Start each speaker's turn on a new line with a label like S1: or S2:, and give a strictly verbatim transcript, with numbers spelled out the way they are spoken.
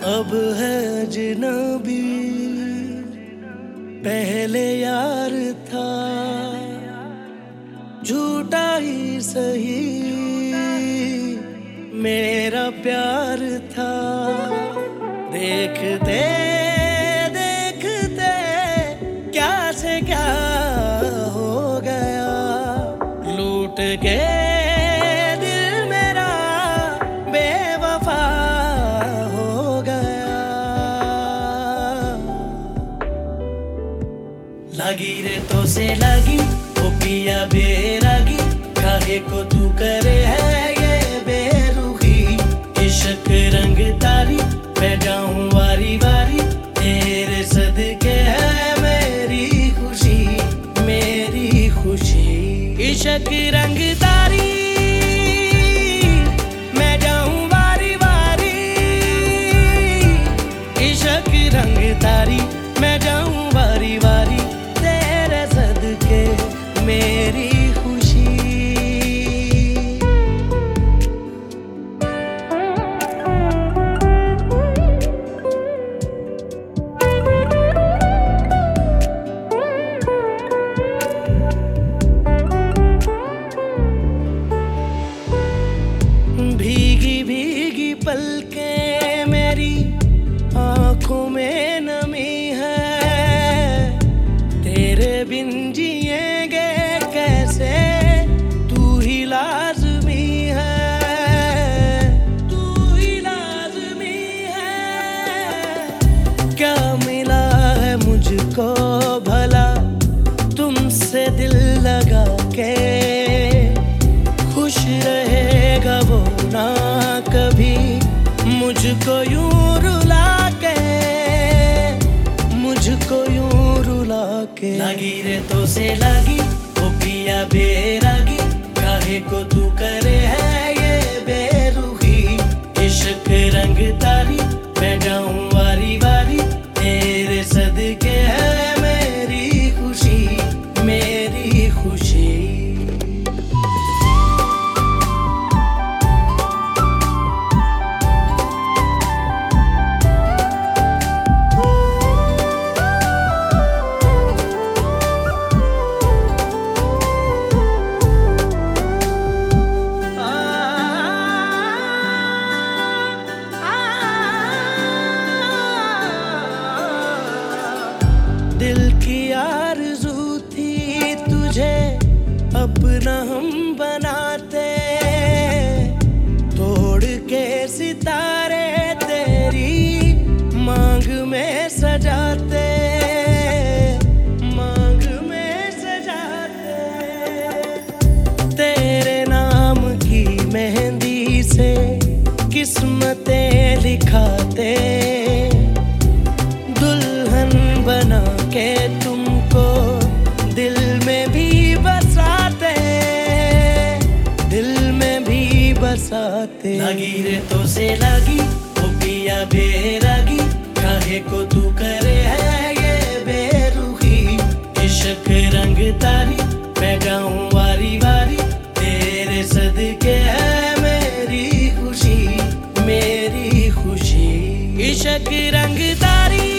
S1: अब है अजनबी, पहले यार था, झूठा ही सही मेरा प्यार था। देखते देखते क्या से क्या हो गया, लूट के दिल मेरा बेवफा हो गया। लगी रे तो से लगी, ओ पिया बेरागी, काहे को तू करे है ये बेरुखी। इश्क रंग तारी, मैं जाऊं वारी वारी, तेरे सदके है मेरी खुशी, मेरी खुशी। इश्क रंग तारी, मैं जाऊं वारी वारी, इश्क रंग तारी, मैं जाऊं वारी वारी, तेरे सदके मेरी खुशी। भीगी भीगी पलकें मेरी, आंखों में नमी है, तेरे बिन जिएंगे कैसे, तू ही लाज़मी है, तू ही लाज़मी है। क्या मिला है मुझको भला तुमसे दिल लगा के, खुश रहेगा वो ना कभी मुझको यूं रुला के, मुझको यूं रुला के। लगी रे तो से लगी, ओ पिया बेरागी, काहे को तू करे है ये बेरुखी। इश्क रंग तारी, मैं जाऊं वारी वारी, तेरे सदके है मेरी खुशी, मेरी खुशी। दिल की आरज़ू थी तुझे अपना हम बनाते, तोड़ के सितारे तेरी मांग में सजाते, मांग में सजाते। तेरे नाम की मेहंदी से किस्मतें लिखाते, दुल्हन बना के तुमको दिल में भी बसाते, दिल में भी बसाते। लगी रे तो से लगी, ओ पिया बेरागी, काहे को तू करे है ये बेरुखी। इश्क रंग तारी, मैं जाऊं वारी वारी, तेरे सदके है मेरी खुशी, मेरी खुशी। इश्क रंग तारी।